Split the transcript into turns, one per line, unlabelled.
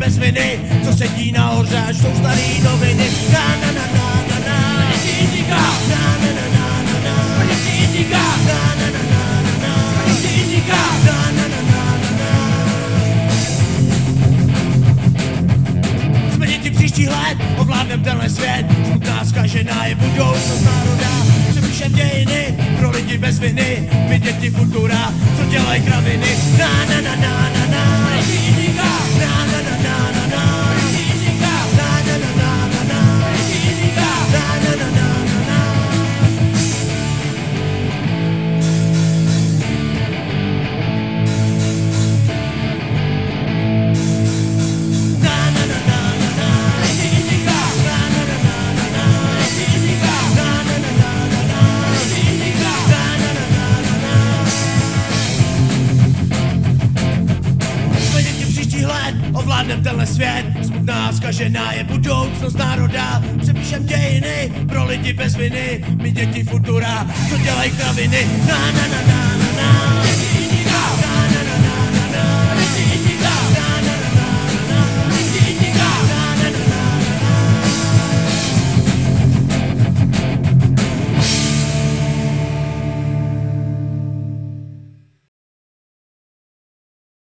bez viny, co sedí nahoře, až jsou starý noviny. Na na na na na na.
Indika.
Na na na na na na.
Indika.
Na na na na na na.
Indika.
Na na na na na na. Jsme děti příštích let, ovládnem tenhle svět. Smutná zkažená je budoucnost národa. Přemýšlím dějiny pro lidi bez viny. My děti futura, co dělají kraviny. Na na na na na na.
Indika.
Na na na na na na.
Indika.
Na na na na na na.
Indika.
Na na na na na na. Na na na na na na.
Indika.
Na na na na na na.
Indika.
Na na na na na na.
Indika.
Na na na na na na. Jsme děti příštích let, ovládnem tenhle svět. Smutná zkažená je budoucnost národa. Přepíšem dějiny pro lidi bez viny. My děti futura, co dělají kraviny. Na na na na na na.